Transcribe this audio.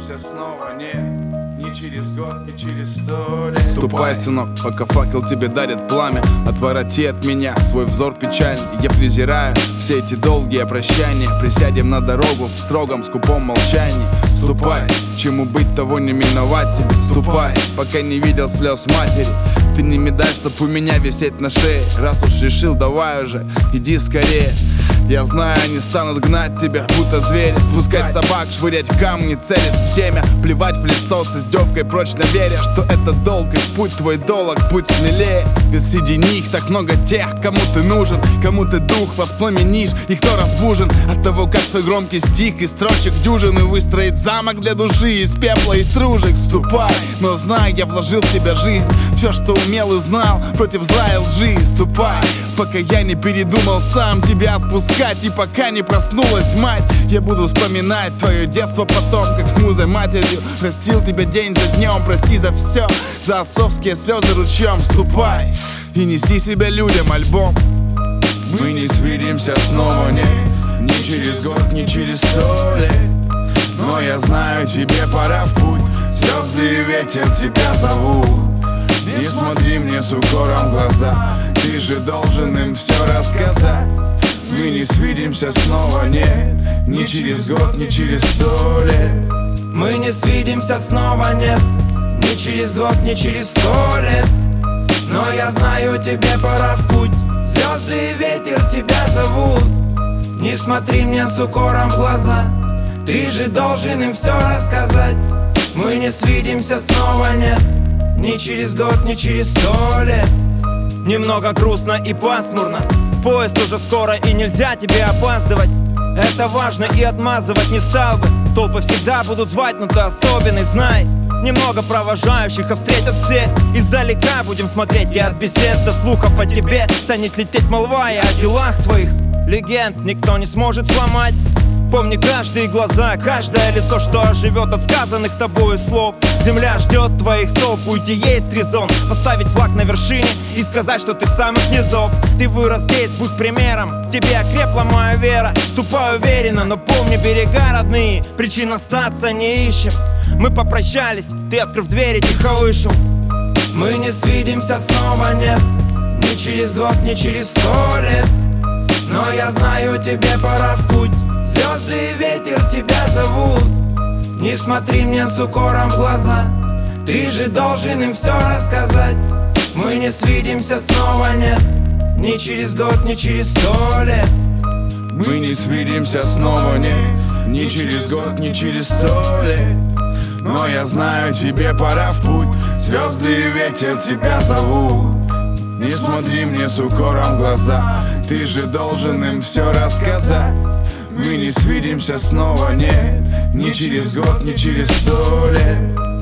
свидимся снова, не через год, не через 100 лет. Ступай, сынок, пока факел тебе дарит пламя. Отвороти от меня свой взор печальный. Я презираю все эти долгие прощания. Присядем на дорогу в строгом скупом молчании. Ступай, чему быть, того не миновать тебе. Ступай, пока не видел слез матери. Ты не медаль, чтоб у меня висеть на шее. Раз уж решил, давай уже, иди скорее. Я знаю, они станут гнать тебя, будто звери. Спускать собак, швырять камни, целясь в темя. Плевать в лицо с издевкой, прочно веря, что это долг и путь твой долг, будь смелее. Ведь среди них так много тех, кому ты нужен, кому ты дух воспламенишь, и кто разбужен от того, как твой громкий стих из строчек дюжины выстроит замок для души из пепла и стружек. Ступай, но знай, я вложил в тебя жизнь, все, что умел и знал, против зла и лжи. Ступай, пока я не передумал сам тебя отпускать. И пока не проснулась мать, я буду вспоминать твое детство потом, как с музой матерью растил тебя день за днем. Прости за все, за отцовские слезы ручьем. Ступай и неси себя людям альбом. Мы не свидимся снова, не через год, не через 100 лет. Но я знаю, тебе пора в путь. Звезды и ветер тебя зовут. Не смотри мне с укором в глаза, ты же должен им все рассказать. Мы не свидимся снова, не через год, не через 100 лет. Мы не свидимся снова, не через год, не через 100 лет. Но я знаю, тебе пора в путь. Звезды и ветер тебя зовут. Не смотри мне с укором в глаза, ты же должен им все рассказать. Мы не свидимся снова, не через год, не через 100 лет. Немного грустно и пасмурно, поезд уже скоро и нельзя тебе опаздывать. Это важно и отмазывать не стал бы. Толпы всегда будут звать, но ты особенный, знай. Немного провожающих, а встретят все. Издалека будем смотреть, и от бесед до слухов о тебе станет лететь молва, и о делах твоих легенд никто не сможет сломать. Помни каждые глаза, каждое лицо, что оживет от сказанных тобою слов. Земля ждет твоих слов, путь и есть резон. Поставить флаг на вершине и сказать, что ты с самых низов. Ты вырос здесь, будь примером, в тебе окрепла моя вера. Ступай уверенно, но помни берега родные. Причин остаться не ищем. Мы попрощались, ты, открыв двери, тихо вышел. Мы не свидимся снова, не через год, не через 100 лет. Но я знаю, тебе пора в путь. Звезды и ветер тебя зовут. Не смотри мне с укором в глаза, ты же должен им все рассказать. Мы не свидимся снова, не через год, не через 100 лет. Мы не свидимся снова, не через год, не через 100 лет. Но я знаю, тебе пора в путь. Звезды и ветер тебя зовут. Не смотри мне с укором в глаза, ты же должен им все рассказать. Мы не свидимся снова, не через год, не через 100 лет.